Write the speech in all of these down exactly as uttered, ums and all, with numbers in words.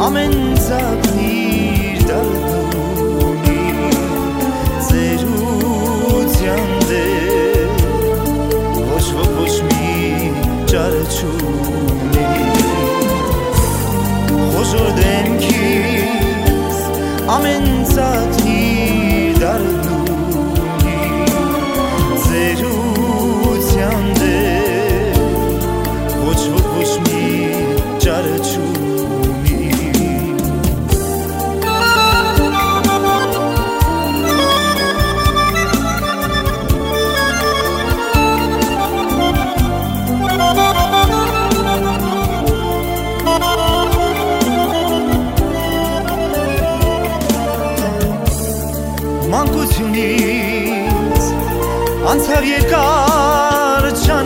ամեն ծաղնիր դարդունի ծերության դեր ոչ ոք ոչ մի ճար չունի խոշոր դեմքից ամեն ծաղնիր դարդունի ծերության դեր ոչ ոք ոչ մի ճար չունի մանկությունից անցավ երկար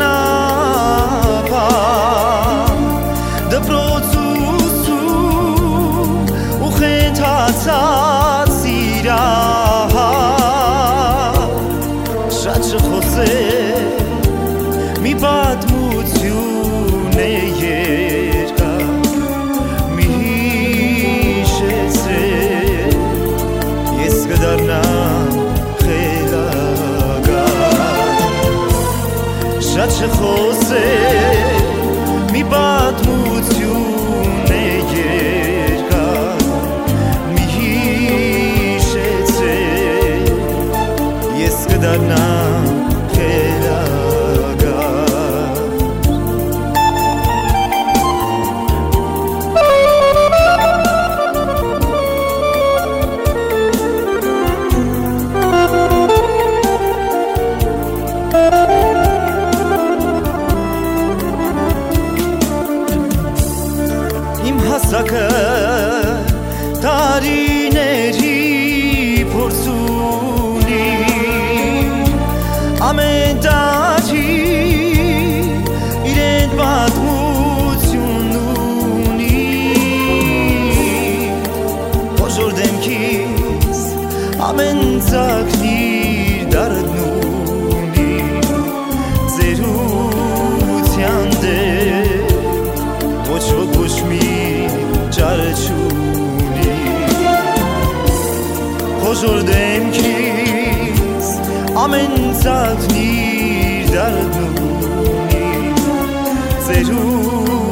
ճանապարհ դպրոց ուսում ու խենթացած իրար շատ չխոսել մի պատմություն է երկար մի հիշեցրել ես կդառնամ շատ չխոսել մի պատմություն է երկար մի հիշեցրել ես կդառնամ իմ հասակը տարիների փորձունի ամեն տարի իրեն պատմություն ունի խոշոր դեմքից ամեն ծաղնիր դարդնունի ծերության դեր ոչ ոք ոչ մի ճար չունի խոշոր դեմքից ամեն ծաղնիր դարդնունի ծերու